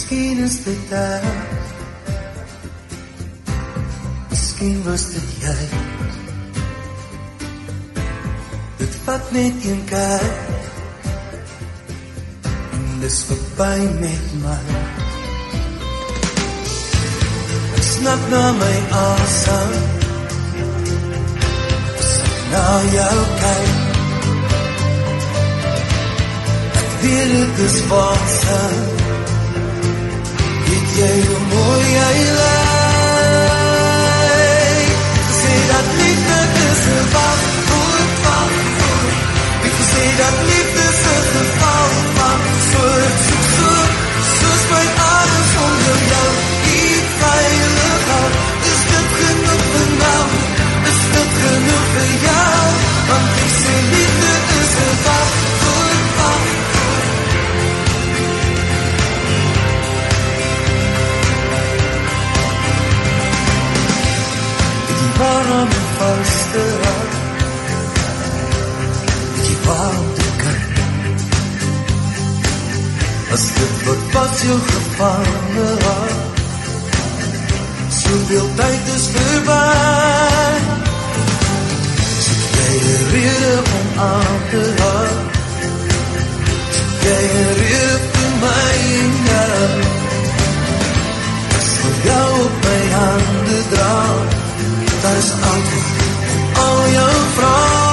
Miskien is dit ek, miskien was dit jy. Dit vat net een kyk, en dis verby met my. Ek snap na my asem, as ek na jou kyk. Ek weet dit is waansin, weet jy hoe mooi jy lyk. Sê dat liefde is 'n wachtwoord van woord. Wie sê dat liefde is 'n geval van soort, soos my adem sonder jou iets veilig hou. Is dit genoeg vir nou? Is dit genoeg vir jou? Want ek sê liefde is 'n wachtwoord van warm en vaste hart, die warmte kan. As dit wat jou gevange hart, soveel tyd is verby. Soek jy 'n rede om aan te hou, soek jy 'n rede vir my en jou. As vir jou op my hande dra, daar is antwoord op al jou vrae.